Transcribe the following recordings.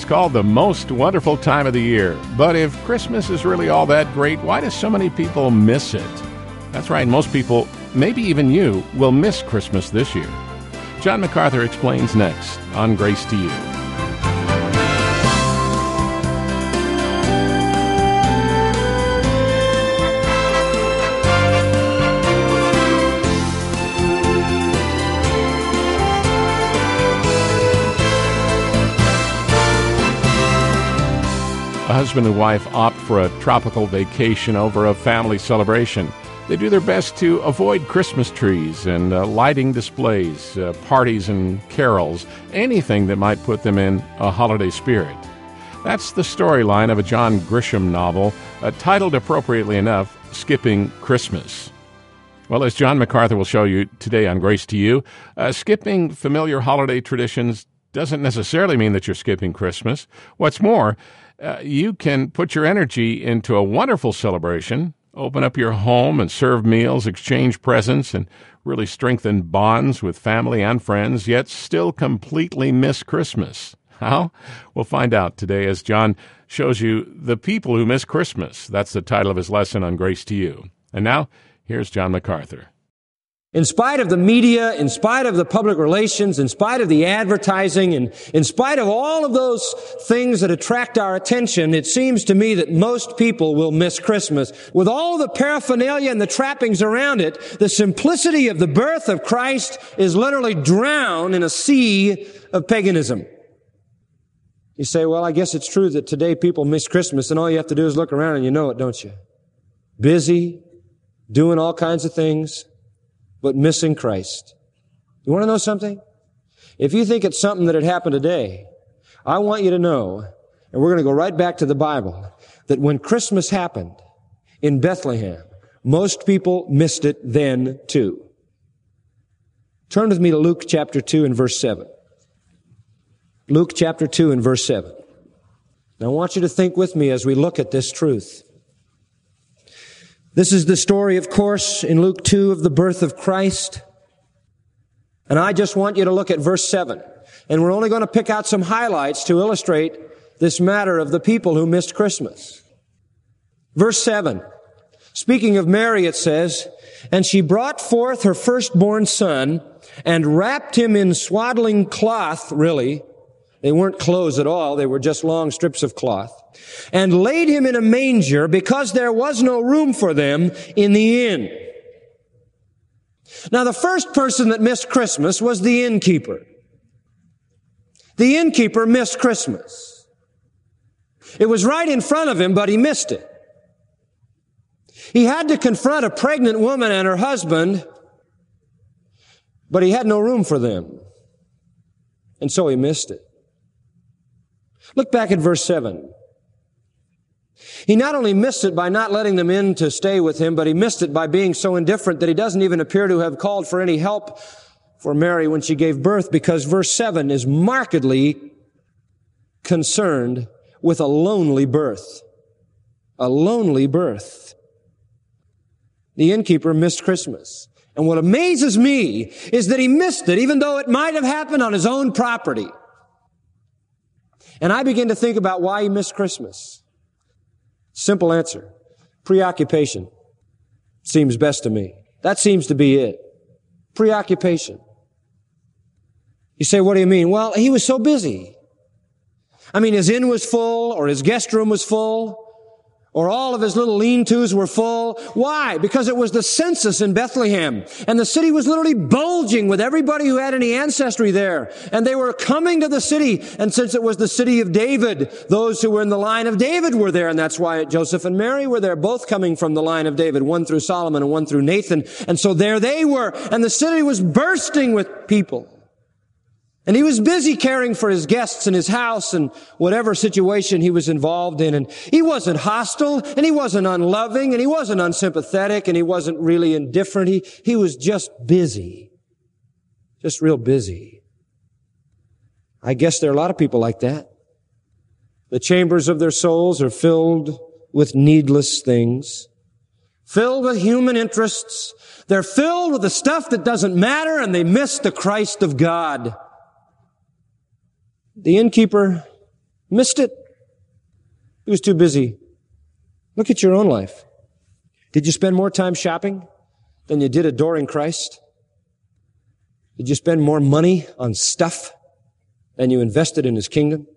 It's called the most wonderful time of the year. But if Christmas is really all that great, why do so many people miss it? That's right, most people, maybe even you, will miss Christmas this year. John MacArthur explains next on Grace to You. A husband and wife opt for a tropical vacation over a family celebration. They do their best to avoid Christmas trees and lighting displays, parties and carols, anything that might put them in a holiday spirit. That's the storyline of a John Grisham novel, titled appropriately enough, Skipping Christmas. Well, as John MacArthur will show you today on Grace to You, skipping familiar holiday traditions doesn't necessarily mean that you're skipping Christmas. What's more, you can put your energy into a wonderful celebration, open up your home and serve meals, exchange presents, and really strengthen bonds with family and friends, yet still completely miss Christmas. How? We'll find out today as John shows you the people who miss Christmas. That's the title of his lesson on Grace to You. And now, here's John MacArthur. In spite of the media, in spite of the public relations, in spite of the advertising, and in spite of all of those things that attract our attention, it seems to me that most people will miss Christmas. With all the paraphernalia and the trappings around it, the simplicity of the birth of Christ is literally drowned in a sea of paganism. You say, well, I guess it's true that today people miss Christmas, and all you have to do is look around and you know it, don't you? Busy, doing all kinds of things, but missing Christ. You want to know something? If you think it's something that had happened today, I want you to know, and we're going to go right back to the Bible, that when Christmas happened in Bethlehem, most people missed it then too. Turn with me to Luke chapter 2 and verse 7. Luke chapter 2 and verse 7. Now I want you to think with me as we look at this truth. This is the story, of course, in Luke 2 of the birth of Christ. And I just want you to look at verse 7. And we're only going to pick out some highlights to illustrate this matter of the people who missed Christmas. Verse 7. Speaking of Mary, it says, "And she brought forth her firstborn son and wrapped him in swaddling cloth," really. They weren't clothes at all. They were just long strips of cloth. "And laid him in a manger because there was no room for them in the inn." Now, the first person that missed Christmas was the innkeeper. The innkeeper missed Christmas. It was right in front of him, but he missed it. He had to confront a pregnant woman and her husband, but he had no room for them. And so he missed it. Look back at verse 7. He not only missed it by not letting them in to stay with him, but he missed it by being so indifferent that he doesn't even appear to have called for any help for Mary when she gave birth, because verse 7 is markedly concerned with a lonely birth. A lonely birth. The innkeeper missed Christmas. And what amazes me is that he missed it, even though it might have happened on his own property. And I begin to think about why he missed Christmas. Simple answer. Preoccupation. Seems best to me. That seems to be it. Preoccupation. You say, what do you mean? Well, he was so busy. I mean, his inn was full, or his guest room was full, or all of his little lean-tos were full. Why? Because it was the census in Bethlehem. And the city was literally bulging with everybody who had any ancestry there. And they were coming to the city. And since it was the city of David, those who were in the line of David were there. And that's why Joseph and Mary were there, both coming from the line of David, one through Solomon and one through Nathan. And so there they were. And the city was bursting with people. And he was busy caring for his guests in his house and whatever situation he was involved in. And he wasn't hostile, and he wasn't unloving, and he wasn't unsympathetic, and he wasn't really indifferent. He was just busy. Just real busy. I guess there are a lot of people like that. The chambers of their souls are filled with needless things, filled with human interests. They're filled with the stuff that doesn't matter, and they miss the Christ of God. The innkeeper Missed it. He was too busy. Look at your own life. Did you spend more time shopping than you did adoring Christ? Did you spend more money on stuff than you invested in His kingdom?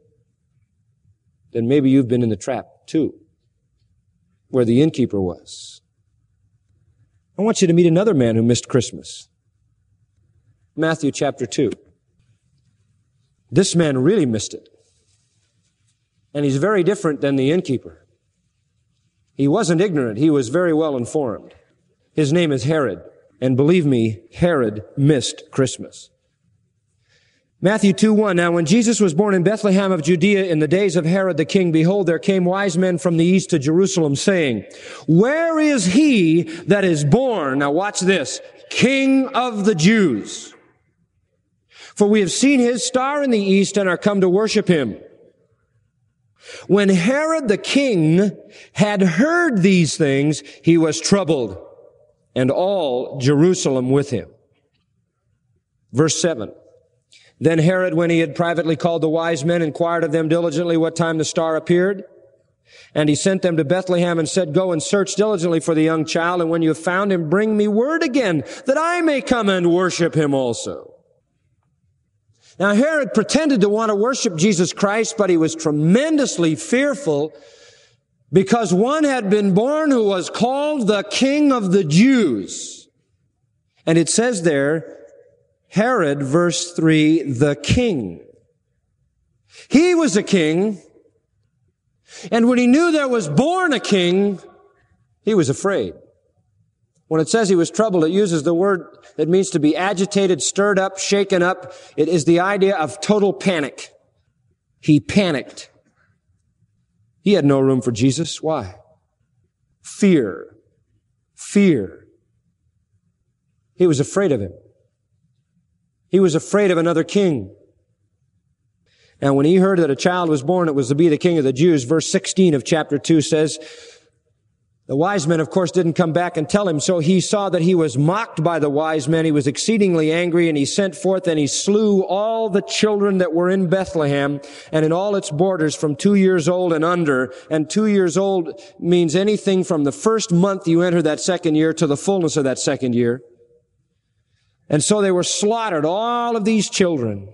Then maybe you've been in the trap too, where the innkeeper was. I want you to meet another man who missed Christmas. Matthew chapter 2. This man really missed it. And he's very different than the innkeeper. He wasn't ignorant. He was very well informed. His name is Herod. And believe me, Herod missed Christmas. Matthew 2:1. Now when Jesus was born in Bethlehem of Judea in the days of Herod the king, behold, there came wise men from the east to Jerusalem, saying, where is he that is born? Now watch this. King of the Jews. For we have seen his star in the east and are come to worship him. When Herod the king had heard these things, he was troubled, and all Jerusalem with him. Verse 7. Then Herod, when he had privately called the wise men, inquired of them diligently what time the star appeared. And he sent them to Bethlehem and said, go and search diligently for the young child, and when you have found him, bring me word again, that I may come and worship him also. Now Herod pretended to want to worship Jesus Christ, but he was tremendously fearful because one had been born who was called the King of the Jews. And it says there, Herod, verse 3, the king. He was a king, and when he knew there was born a king, he was afraid. When it says he was troubled, it uses the word that means to be agitated, stirred up, shaken up. It is the idea of total panic. He panicked. He had no room for Jesus. Why? Fear. Fear. He was afraid of him. He was afraid of another king. And when he heard that a child was born, it was to be the King of the Jews. Verse 16 of chapter 2 says, the wise men, of course, didn't come back and tell him, so he saw that he was mocked by the wise men. He was exceedingly angry, and he sent forth and he slew all the children that were in Bethlehem and in all its borders from 2 years old and under. And 2 years old means anything from the first month you enter that second year to the fullness of that second year. And so they were slaughtered, all of these children,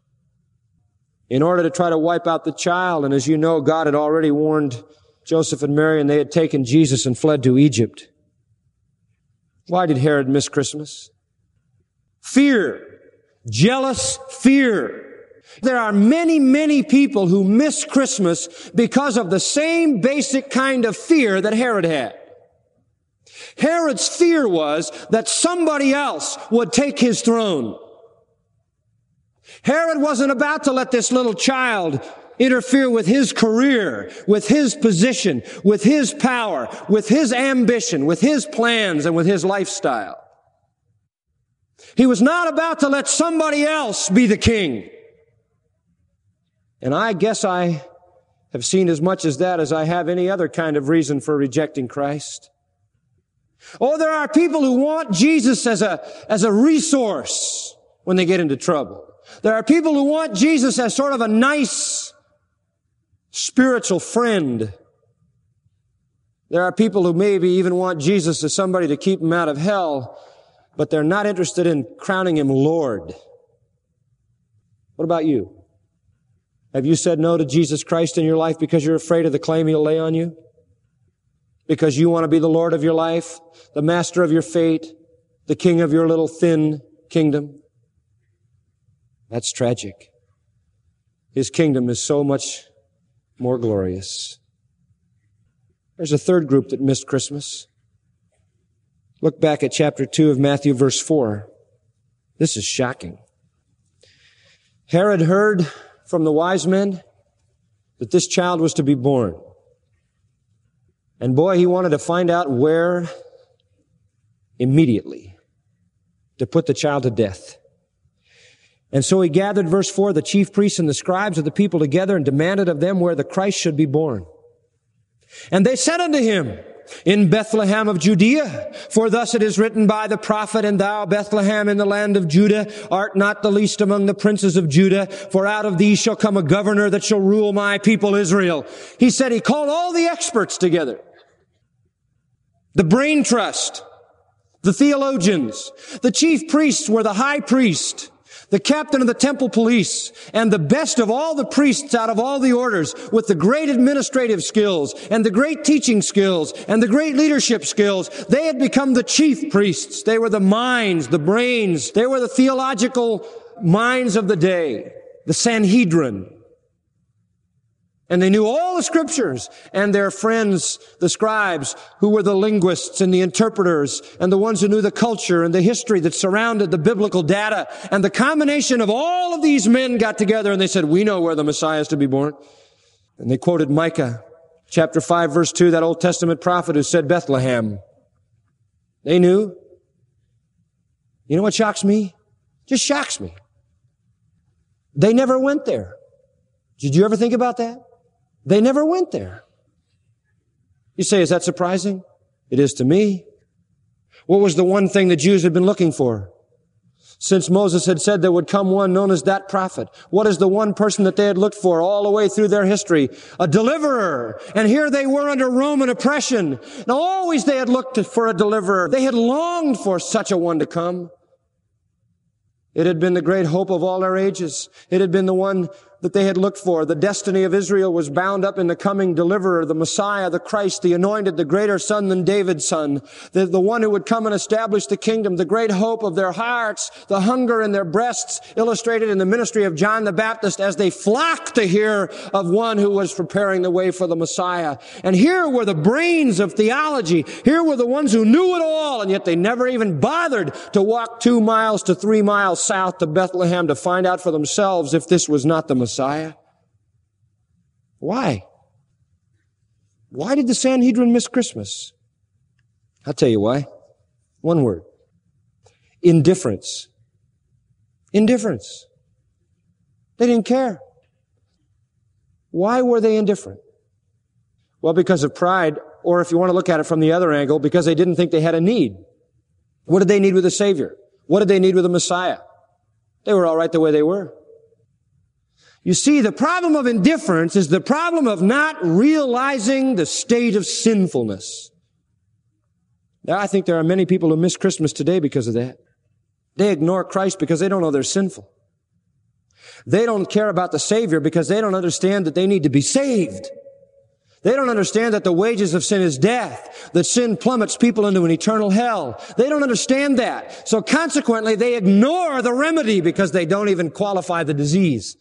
in order to try to wipe out the child. And as you know, God had already warned Joseph and Mary, and they had taken Jesus and fled to Egypt. Why did Herod miss Christmas? Fear. Jealous fear. There are many, many people who miss Christmas because of the same basic kind of fear that Herod had. Herod's fear was that somebody else would take his throne. Herod wasn't about to let this little child interfere with his career, with his position, with his power, with his ambition, with his plans, and with his lifestyle. He was not about to let somebody else be the king. And I guess I have seen as much as that as I have any other kind of reason for rejecting Christ. Oh, there are people who want Jesus as a resource when they get into trouble. There are people who want Jesus as sort of a nice spiritual friend. There are people who maybe even want Jesus as somebody to keep them out of hell, but they're not interested in crowning him Lord. What about you? Have you said no to Jesus Christ in your life because you're afraid of the claim he'll lay on you? Because you want to be the Lord of your life, the master of your fate, the king of your little thin kingdom? That's tragic. His kingdom is so much more glorious. There's a third group that missed Christmas. Look back at chapter 2 of Matthew, verse 4. This is shocking. Herod heard from the wise men that this child was to be born. And boy, he wanted to find out where immediately to put the child to death. And so he gathered, verse 4, the chief priests and the scribes of the people together and demanded of them where the Christ should be born. And they said unto him, in Bethlehem of Judea. For thus it is written by the prophet, and thou, Bethlehem, in the land of Judah, art not the least among the princes of Judah, for out of thee shall come a governor that shall rule my people Israel. He said he called all the experts together. The brain trust, the theologians, the chief priests were the high priest, the captain of the temple police, and the best of all the priests out of all the orders with the great administrative skills and the great teaching skills and the great leadership skills. They had become the chief priests. They were the minds, the brains. They were the theological minds of the day, the Sanhedrin. And they knew all the scriptures, and their friends, the scribes, who were the linguists and the interpreters and the ones who knew the culture and the history that surrounded the biblical data. And the combination of all of these men got together and they said, we know where the Messiah is to be born. And they quoted Micah chapter 5 verse 2, that Old Testament prophet who said Bethlehem. They knew. You know what shocks me? Just shocks me. They never went there. Did you ever think about that? They never went there. You say, is that surprising? It is to me. What was the one thing the Jews had been looking for? Since Moses had said there would come one known as that prophet. What is the one person that they had looked for all the way through their history? A deliverer. And here they were under Roman oppression. Now always they had looked for a deliverer. They had longed for such a one to come. It had been the great hope of all our ages. It had been the one that they had looked for. The destiny of Israel was bound up in the coming deliverer, the Messiah, the Christ, the anointed, the greater son than David's son, the one who would come and establish the kingdom, the great hope of their hearts, the hunger in their breasts, illustrated in the ministry of John the Baptist as they flocked to hear of one who was preparing the way for the Messiah. And here were the brains of theology. Here were the ones who knew it all, and yet they never even bothered to walk 2 miles to 3 miles south to Bethlehem to find out for themselves if this was not the Messiah. Why? Why did the Sanhedrin miss Christmas? I'll tell you why. One word. Indifference. Indifference. They didn't care. Why were they indifferent? Well, because of pride, or if you want to look at it from the other angle, because they didn't think they had a need. What did they need with a Savior? What did they need with a Messiah? They were all right the way they were. You see, the problem of indifference is the problem of not realizing the state of sinfulness. Now, I think there are many people who miss Christmas today because of that. They ignore Christ because they don't know they're sinful. They don't care about the Savior because they don't understand that they need to be saved. They don't understand that the wages of sin is death, that sin plummets people into an eternal hell. They don't understand that. So consequently, they ignore the remedy because they don't even qualify the disease.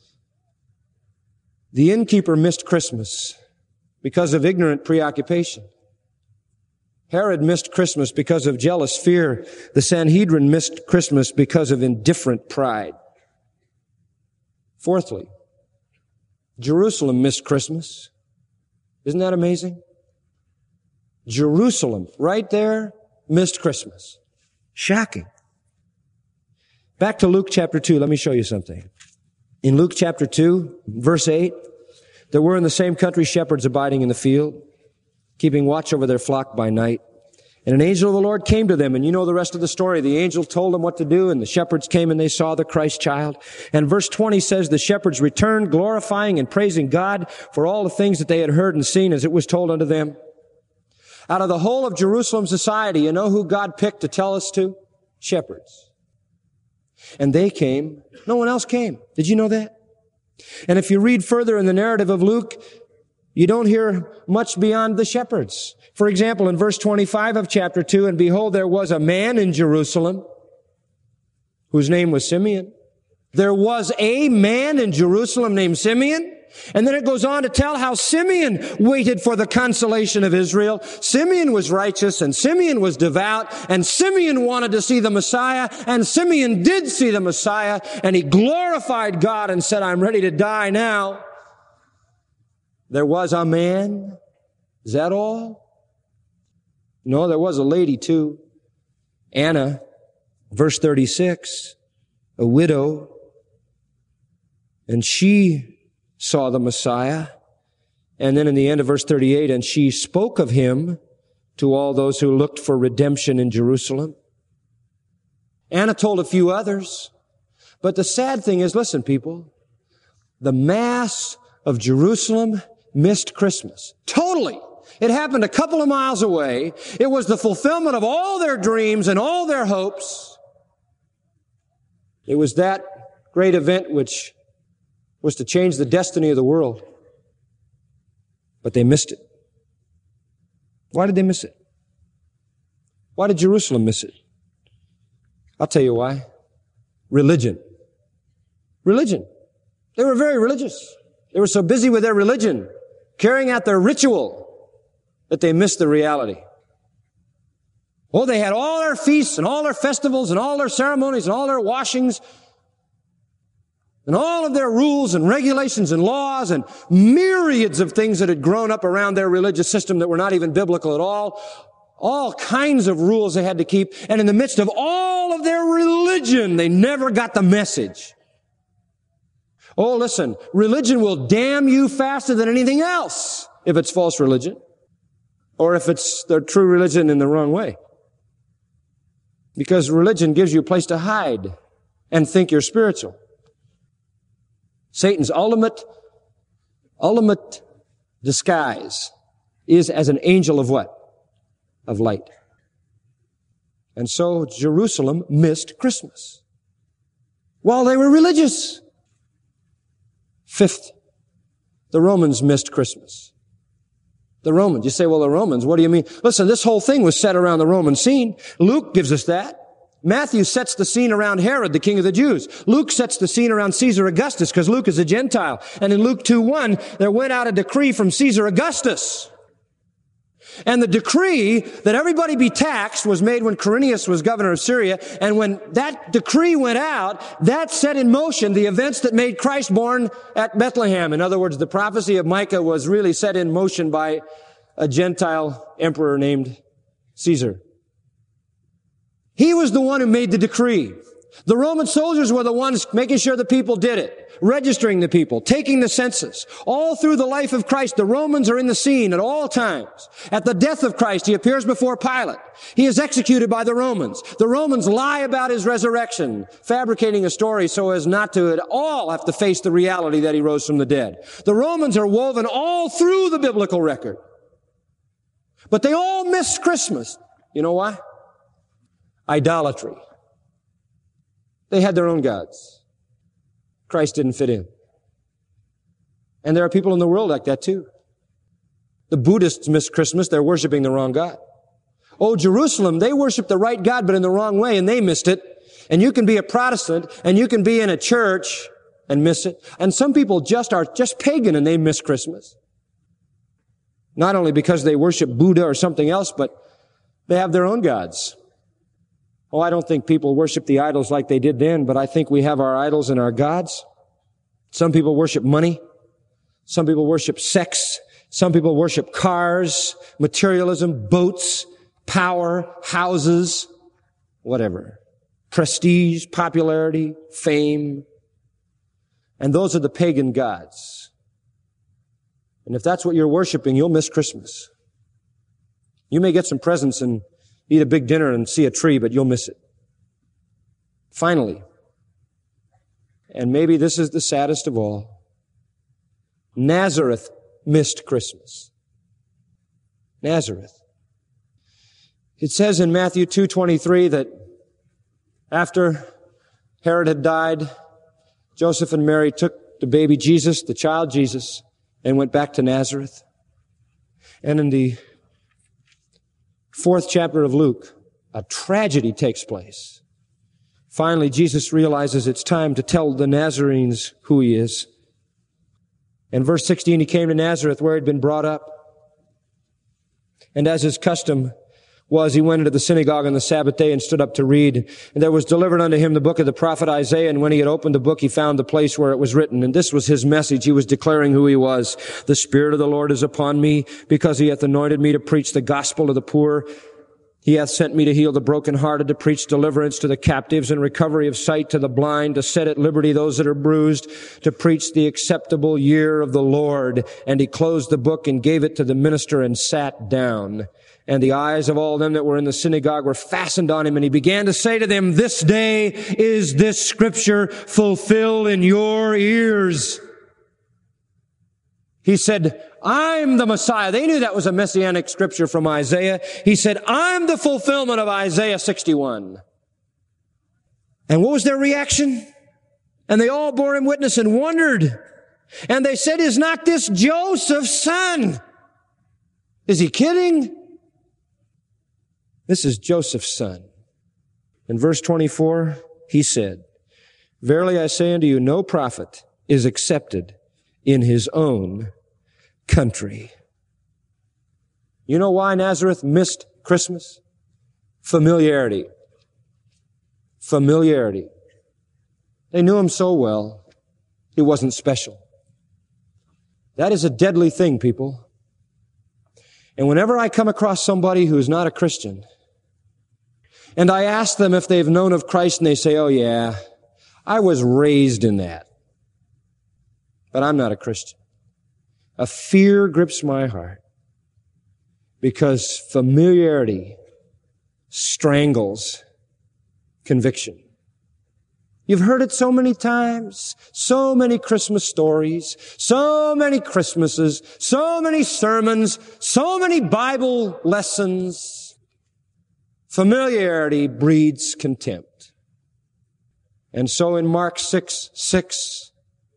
The innkeeper missed Christmas because of ignorant preoccupation. Herod missed Christmas because of jealous fear. The Sanhedrin missed Christmas because of indifferent pride. Fourthly, Jerusalem missed Christmas. Isn't that amazing? Jerusalem, right there, missed Christmas. Shocking. Back to Luke chapter 2, let me show you something. In Luke chapter 2, verse 8, there were in the same country shepherds abiding in the field, keeping watch over their flock by night. And an angel of the Lord came to them, and you know the rest of the story. The angel told them what to do, and the shepherds came and they saw the Christ child. And verse 20 says, the shepherds returned, glorifying and praising God for all the things that they had heard and seen as it was told unto them. Out of the whole of Jerusalem society, you know who God picked to tell us to? Shepherds. And they came. No one else came. Did you know that? And if you read further in the narrative of Luke, you don't hear much beyond the shepherds. For example, in verse 25 of chapter 2, and behold, there was a man in Jerusalem whose name was Simeon. There was a man in Jerusalem named Simeon. And then it goes on to tell how Simeon waited for the consolation of Israel. Simeon was righteous and Simeon was devout and Simeon wanted to see the Messiah and Simeon did see the Messiah and he glorified God and said, I'm ready to die now. There was a man. Is that all? No, there was a lady too. Anna, verse 36, a widow. And she saw the Messiah. And then in the end of verse 38, and she spoke of him to all those who looked for redemption in Jerusalem. Anna told a few others. But the sad thing is, listen, people, the mass of Jerusalem missed Christmas. Totally. It happened a couple of miles away. It was the fulfillment of all their dreams and all their hopes. It was that great event which was to change the destiny of the world. But they missed it. Why did they miss it? Why did Jerusalem miss it? I'll tell you why. Religion. Religion. They were very religious. They were so busy with their religion, carrying out their ritual, that they missed the reality. Oh, they had all their feasts and all their festivals and all their ceremonies and all their washings and all of their rules and regulations and laws and myriads of things that had grown up around their religious system that were not even biblical at all kinds of rules they had to keep. And in the midst of all of their religion, they never got the message. Oh, listen, religion will damn you faster than anything else if it's false religion or if it's their true religion in the wrong way. Because religion gives you a place to hide and think you're spiritual. Satan's ultimate disguise is as an angel of what? Of light. And so Jerusalem missed Christmas while they were religious. Fifth, the Romans missed Christmas. The Romans. You say, well, the Romans, what do you mean? Listen, this whole thing was set around the Roman scene. Luke gives us that. Matthew sets the scene around Herod, the king of the Jews. Luke sets the scene around Caesar Augustus, because Luke is a Gentile. And in Luke 2:1, there went out a decree from Caesar Augustus. And the decree that everybody be taxed was made when Quirinius was governor of Syria. And when that decree went out, that set in motion the events that made Christ born at Bethlehem. In other words, the prophecy of Micah was really set in motion by a Gentile emperor named Caesar. He was the one who made the decree. The Roman soldiers were the ones making sure the people did it, registering the people, taking the census. All through the life of Christ, the Romans are in the scene at all times. At the death of Christ, he appears before Pilate. He is executed by the Romans. The Romans lie about his resurrection, fabricating a story so as not to at all have to face the reality that he rose from the dead. The Romans are woven all through the biblical record. But they all miss Christmas. You know why? Idolatry. They had their own gods. Christ didn't fit in. And there are people in the world like that too. The Buddhists miss Christmas. They're worshiping the wrong God. Oh, Jerusalem, they worship the right God, but in the wrong way, and they missed it. And you can be a Protestant, and you can be in a church and miss it. And some people are just pagan, and they miss Christmas. Not only because they worship Buddha or something else, but they have their own gods. Oh, I don't think people worship the idols like they did then, but I think we have our idols and our gods. Some people worship money. Some people worship sex. Some people worship cars, materialism, boats, power, houses, whatever. Prestige, popularity, fame. And those are the pagan gods. And if that's what you're worshiping, you'll miss Christmas. You may get some presents and eat a big dinner and see a tree, but you'll miss it. Finally, and maybe this is the saddest of all, Nazareth missed Christmas. Nazareth. It says in Matthew 2:23 that after Herod had died, Joseph and Mary took the baby Jesus, the child Jesus, and went back to Nazareth. And in the 4th chapter of Luke, a tragedy takes place. Finally, Jesus realizes it's time to tell the Nazarenes who he is. In verse 16, he came to Nazareth where he'd been brought up. And as his custom was, he went into the synagogue on the Sabbath day and stood up to read. And there was delivered unto him the book of the prophet Isaiah. And when he had opened the book, he found the place where it was written. And this was his message. He was declaring who he was. The Spirit of the Lord is upon me, because he hath anointed me to preach the gospel to the poor. He hath sent me to heal the brokenhearted, to preach deliverance to the captives and recovery of sight to the blind, to set at liberty those that are bruised, to preach the acceptable year of the Lord. And he closed the book and gave it to the minister and sat down. And the eyes of all them that were in the synagogue were fastened on him, and he began to say to them, "This day is this scripture fulfilled in your ears." He said, "I'm the Messiah." They knew that was a messianic scripture from Isaiah. He said, "I'm the fulfillment of Isaiah 61. And what was their reaction? And they all bore him witness and wondered. And they said, "Is not this Joseph's son?" Is he kidding? This is Joseph's son. In verse 24, he said, "Verily I say unto you, no prophet is accepted in his own country." You know why Nazareth missed Christmas? Familiarity. Familiarity. They knew him so well, he wasn't special. That is a deadly thing, people. And whenever I come across somebody who is not a Christian, and I ask them if they've known of Christ, and they say, "Oh yeah, I was raised in that, but I'm not a Christian," a fear grips my heart, because familiarity strangles conviction. You've heard it so many times, so many Christmas stories, so many Christmases, so many sermons, so many Bible lessons. Familiarity breeds contempt. And so in Mark 6:6,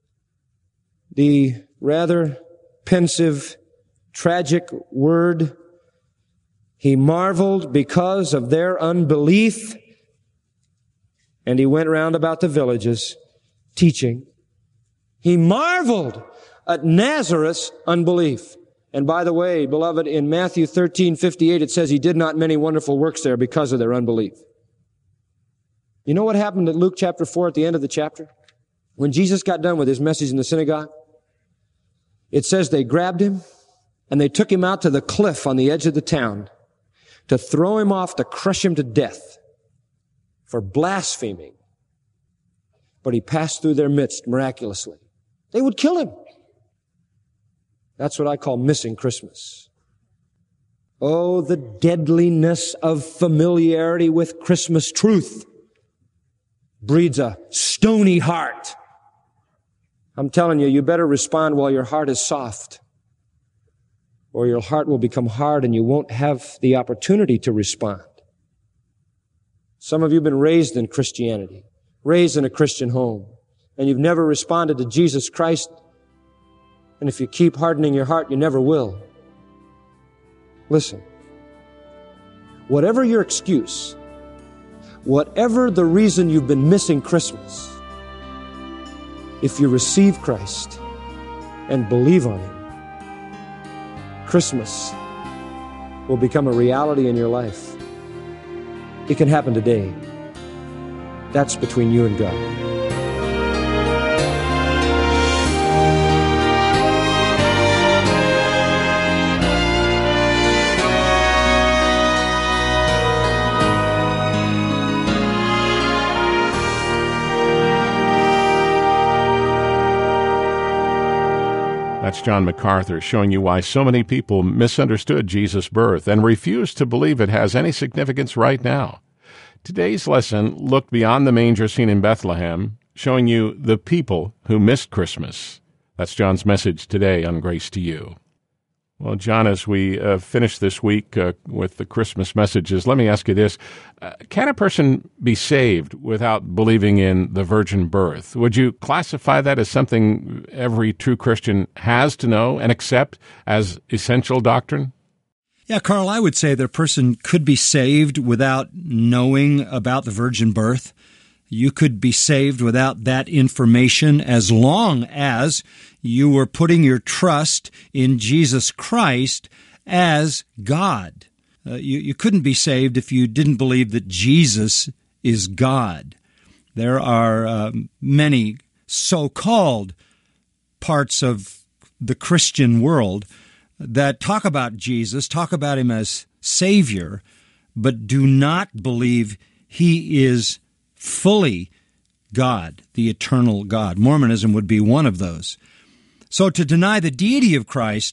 the rather pensive, tragic word, he marveled because of their unbelief, and he went round about the villages teaching. He marveled at Nazareth's unbelief. And by the way, beloved, in Matthew 13:58, it says he did not many wonderful works there because of their unbelief. You know what happened at Luke chapter 4 at the end of the chapter? When Jesus got done with his message in the synagogue, it says they grabbed him and they took him out to the cliff on the edge of the town to throw him off, to crush him to death for blaspheming. But he passed through their midst miraculously. They would kill him. That's what I call missing Christmas. Oh, the deadliness of familiarity with Christmas truth breeds a stony heart. I'm telling you, you better respond while your heart is soft, or your heart will become hard and you won't have the opportunity to respond. Some of you have been raised in Christianity, raised in a Christian home, and you've never responded to Jesus Christ. And if you keep hardening your heart, you never will. Listen, whatever your excuse, whatever the reason you've been missing Christmas, if you receive Christ and believe on Him, Christmas will become a reality in your life. It can happen today. That's between you and God. That's John MacArthur showing you why so many people misunderstood Jesus' birth and refuse to believe it has any significance right now. Today's lesson looked beyond the manger scene in Bethlehem, showing you the people who missed Christmas. That's John's message today on Grace to You. Well, John, as we finish this week with the Christmas messages, let me ask you this. Can a person be saved without believing in the virgin birth? Would you classify that as something every true Christian has to know and accept as essential doctrine? Yeah, Carl, I would say that a person could be saved without knowing about the virgin birth. You could be saved without that information as long as you were putting your trust in Jesus Christ as God. You couldn't be saved if you didn't believe that Jesus is God. There are many so-called parts of the Christian world that talk about Jesus, talk about Him as Savior, but do not believe He is fully God, the eternal God. Mormonism would be one of those. So to deny the deity of Christ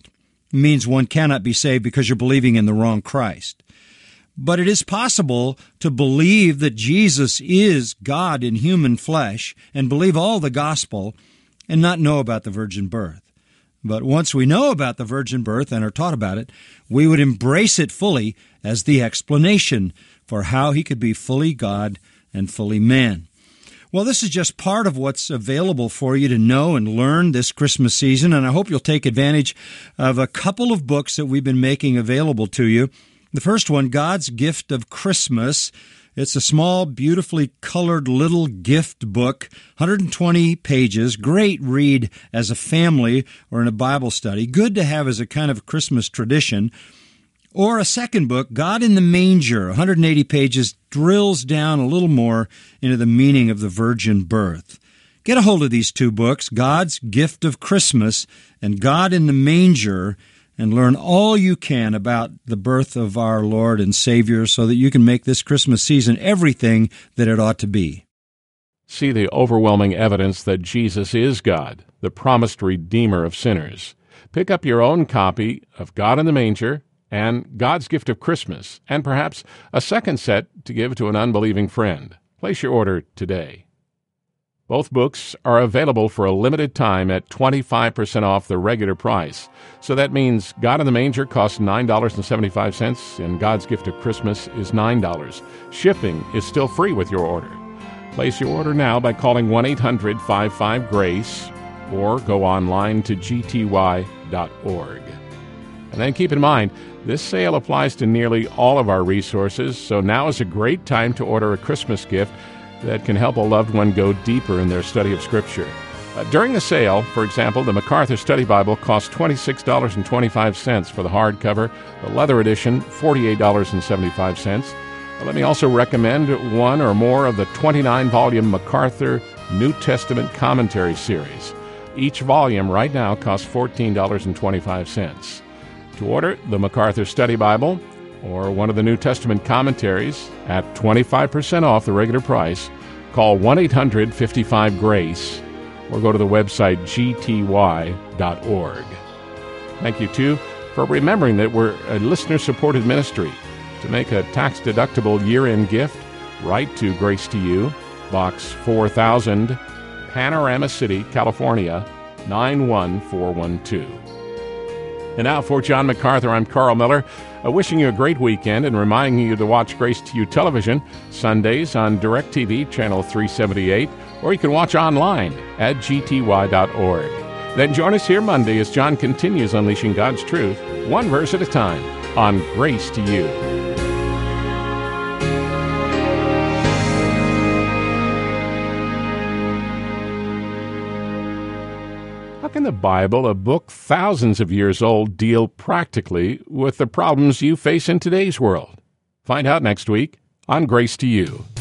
means one cannot be saved because you're believing in the wrong Christ. But it is possible to believe that Jesus is God in human flesh and believe all the gospel and not know about the virgin birth. But once we know about the virgin birth and are taught about it, we would embrace it fully as the explanation for how he could be fully God and fully man. Well, this is just part of what's available for you to know and learn this Christmas season, and I hope you'll take advantage of a couple of books that we've been making available to you. The first one, God's Gift of Christmas. It's a small, beautifully colored little gift book, 120 pages, great read as a family or in a Bible study, good to have as a kind of Christmas tradition. Or a second book, God in the Manger, 180 pages, drills down a little more into the meaning of the virgin birth. Get a hold of these two books, God's Gift of Christmas and God in the Manger, and learn all you can about the birth of our Lord and Savior so that you can make this Christmas season everything that it ought to be. See the overwhelming evidence that Jesus is God, the promised Redeemer of sinners. Pick up your own copy of God in the Manger and God's Gift of Christmas, and perhaps a second set to give to an unbelieving friend. Place your order today. Both books are available for a limited time at 25% off the regular price. So that means God in the Manger costs $9.75 and God's Gift of Christmas is $9. Shipping is still free with your order. Place your order now by calling 1-800-55-GRACE or go online to gty.org. And then keep in mind, this sale applies to nearly all of our resources, so now is a great time to order a Christmas gift that can help a loved one go deeper in their study of Scripture. During the sale, for example, the MacArthur Study Bible costs $26.25 for the hardcover, the leather edition, $48.75. Let me also recommend one or more of the 29-volume MacArthur New Testament Commentary series. Each volume right now costs $14.25. To order the MacArthur Study Bible or one of the New Testament commentaries at 25% off the regular price, call 1-800-55-GRACE or go to the website gty.org. Thank you, too, for remembering that we're a listener-supported ministry. To make a tax-deductible year-end gift, write to Grace to You, Box 4000, Panorama City, California, 91412. And now for John MacArthur, I'm Carl Miller, wishing you a great weekend and reminding you to watch Grace to You television Sundays on DirecTV Channel 378, or you can watch online at gty.org. Then join us here Monday as John continues unleashing God's truth, one verse at a time, on Grace to You. How can the Bible, a book thousands of years old, deal practically with the problems you face in today's world? Find out next week on Grace to You.